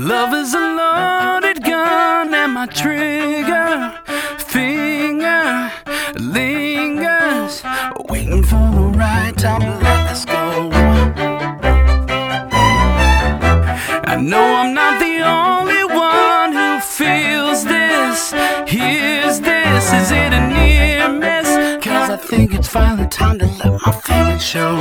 Love is a loaded gun and my trigger finger lingers, waiting for the right time to let this go. I know I'm not the only one who feels this, hears this. Is it a near miss? 'Cause I think it's finally time to let my feelings show.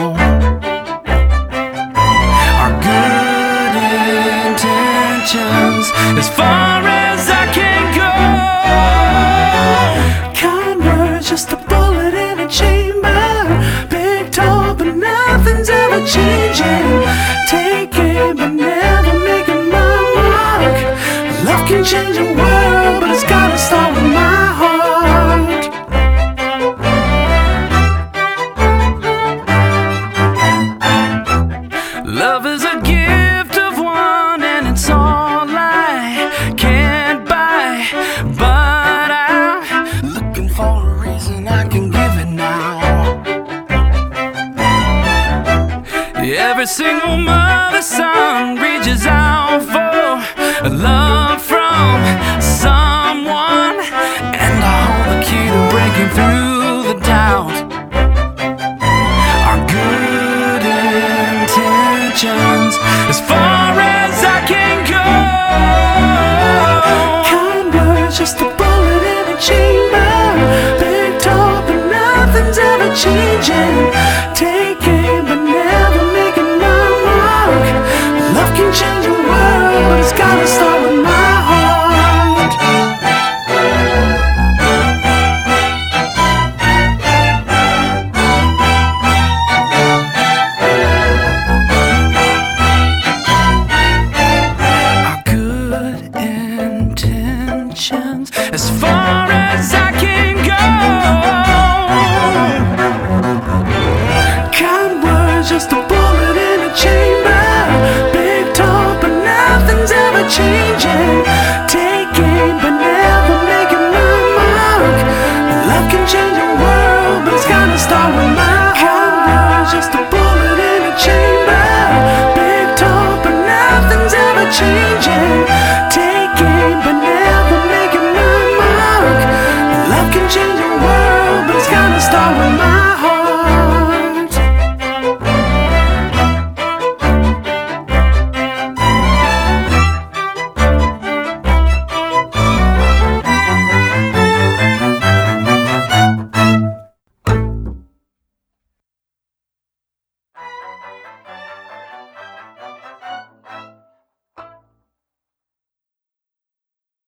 Our good intentions, as far as I can go. Kind words, just a bullet in a chamber. Big talk, but nothing's ever changing. Taking, but never making my mark. Love can change the world, but it's gotta start with my heart. Love is a gift of one, and it's all I can't buy. But I'm looking for a reason I can give it now. Every single mother's son reaches out for love from someone, and I hold the key to breaking through the doubt. Our good intentions.